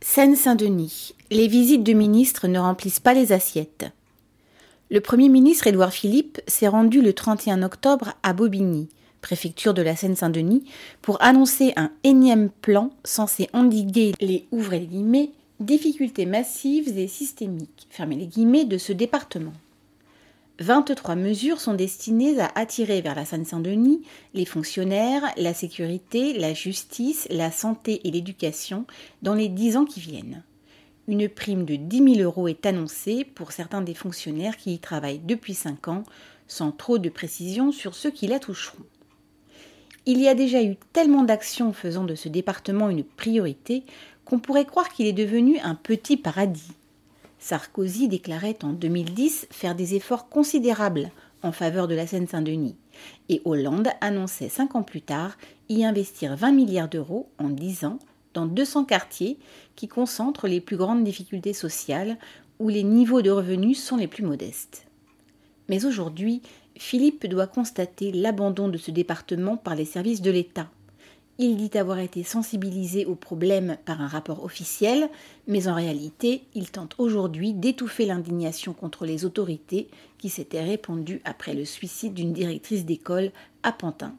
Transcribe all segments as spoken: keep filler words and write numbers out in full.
Seine-Saint-Denis. Les visites de ministres ne remplissent pas les assiettes. Le Premier ministre Édouard Philippe s'est rendu le trente et un octobre à Bobigny, préfecture de la Seine-Saint-Denis, pour annoncer un énième plan censé endiguer les ouvrez les guillemets, difficultés massives et systémiques fermez les guillemets, de ce département. vingt-trois mesures sont destinées à attirer vers la Seine-Saint-Denis les fonctionnaires, la sécurité, la justice, la santé et l'éducation dans les dix ans qui viennent. Une prime de dix mille euros est annoncée pour certains des fonctionnaires qui y travaillent depuis cinq ans, sans trop de précision sur ceux qui la toucheront. Il y a déjà eu tellement d'actions faisant de ce département une priorité qu'on pourrait croire qu'il est devenu un petit paradis. Sarkozy déclarait en deux mille dix faire des efforts considérables en faveur de la Seine-Saint-Denis et Hollande annonçait cinq ans plus tard y investir vingt milliards d'euros en dix ans dans deux cents quartiers qui concentrent les plus grandes difficultés sociales où les niveaux de revenus sont les plus modestes. Mais aujourd'hui, Philippe doit constater l'abandon de ce département par les services de l'État. Il dit avoir été sensibilisé au problème par un rapport officiel, mais en réalité, il tente aujourd'hui d'étouffer l'indignation contre les autorités qui s'étaient répandues après le suicide d'une directrice d'école à Pantin.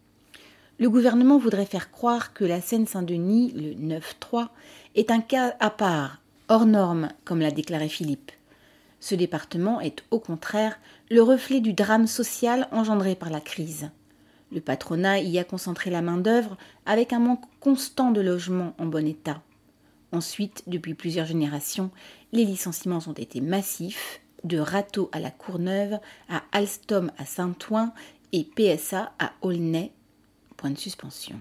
Le gouvernement voudrait faire croire que la Seine-Saint-Denis, le neuf trois, est un cas à part, hors norme, comme l'a déclaré Philippe. Ce département est, au contraire, le reflet du drame social engendré par la crise. Le patronat y a concentré la main-d'œuvre avec un manque constant de logements en bon état. Ensuite, depuis plusieurs générations, les licenciements ont été massifs, de Rateau à la Courneuve, à Alstom à Saint-Ouen et P S A à Aulnay. Point de suspension.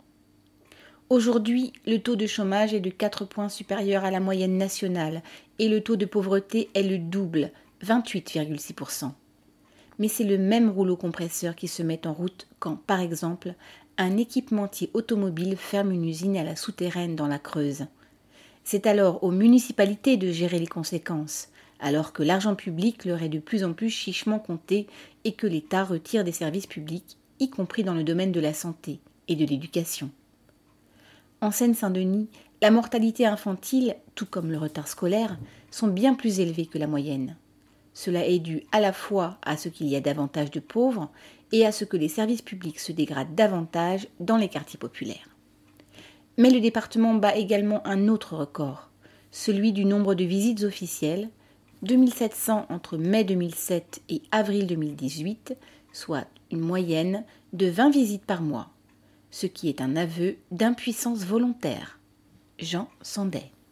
Aujourd'hui, le taux de chômage est de quatre points supérieur à la moyenne nationale et le taux de pauvreté est le double, vingt-huit virgule six pour cent. Mais c'est le même rouleau compresseur qui se met en route quand, par exemple, un équipementier automobile ferme une usine à la souterraine dans la Creuse. C'est alors aux municipalités de gérer les conséquences, alors que l'argent public leur est de plus en plus chichement compté et que l'État retire des services publics, y compris dans le domaine de la santé et de l'éducation. En Seine-Saint-Denis, la mortalité infantile, tout comme le retard scolaire, sont bien plus élevés que la moyenne. Cela est dû à la fois à ce qu'il y a davantage de pauvres et à ce que les services publics se dégradent davantage dans les quartiers populaires. Mais le département bat également un autre record, celui du nombre de visites officielles, deux mille sept cents entre mai deux mille sept et avril deux mille dix-huit, soit une moyenne de vingt visites par mois, ce qui est un aveu d'impuissance volontaire. Jean Sandet.